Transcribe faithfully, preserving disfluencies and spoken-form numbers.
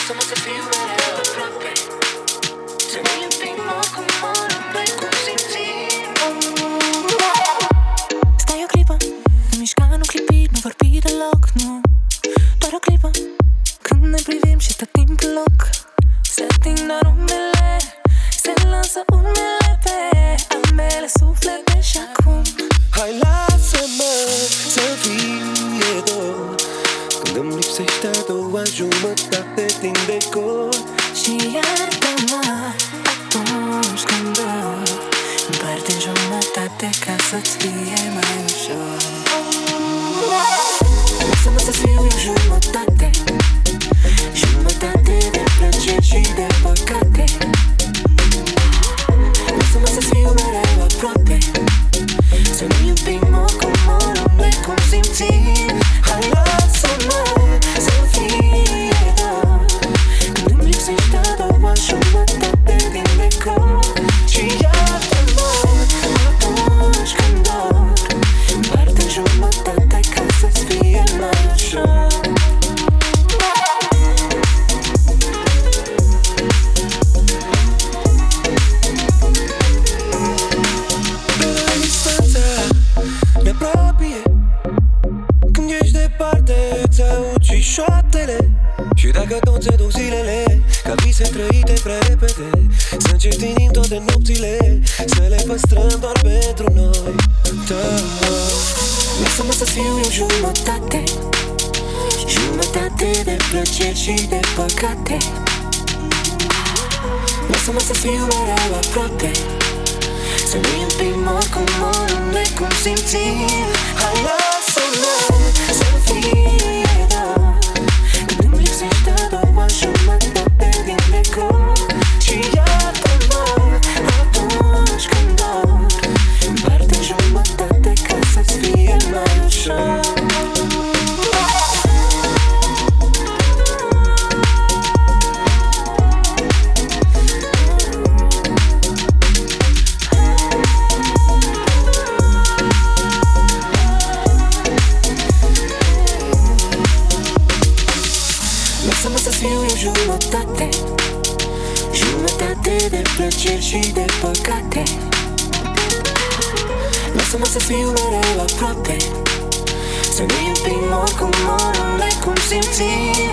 Lasă-mă să fiu mereu aproape, să ne iubim oricum, oriunde, cum simțim. Stai o clipă, nu mișca, nu clipi, nu vorbi deloc, nu. Doar o clipă, când ne privim și stă timp în loc. Se ating doar umele, se lansă unele pe ambele suflete și acum. Hai, lasă-mă să fie dor, când îmi lipsește a doua jumătate din decor. Și iartă-mă atunci când dor, împarte jumătate ca să-ți fie mai ușor. Lasă-mă să fiu eu jumătate, jumătate de plăceri și de păcate. Lasă-mă să fiu mereu aproape, să ne iubim oricum, oriunde, cum simțim. Hai, lasă-mă să fie dor, când îmi lipsește a doua jumătate din decor. Și iartă-mă atunci când dor, împarte jumătate ca să-ți fie mai ușor. Ne apropie, când ești departe, îți aud și șoaptele. Și dacă tot se duc zilele ca vise trăite prea repede, să încetinim toate nopțile, să le păstrăm doar pentru noi. Da. Lasă-mă să fiu eu jumătate, jumătate de plăceri și de păcate. Lasă-mă să fiu mereu aproape, să ne iubim oricum, oriunde, cum simțim. Hai, lasă-mă să fie dor, când îmi lipsește a doua jumătate din decor. Și iartă-mă atunci când dor, împarte jumătate ca să-ți fie mai ușor. Lasă-mă să fiu eu jumătate, jumătate de plăceri și de păcate. Lasă-mă să fiu mereu aproape, să ne iubim oricum, oriunde, cum simțim.